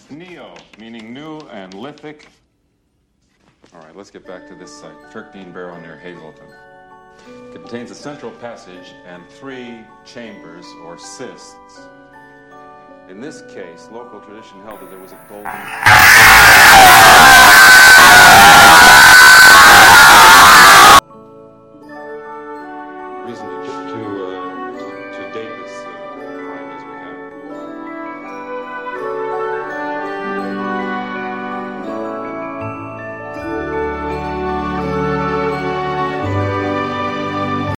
Neo, meaning new and lithic. All right, let's get back to this site, 13 Barrow near Hazleton. Contains a central passage and 3 chambers, or cysts. In this case, local tradition held that there was a golden...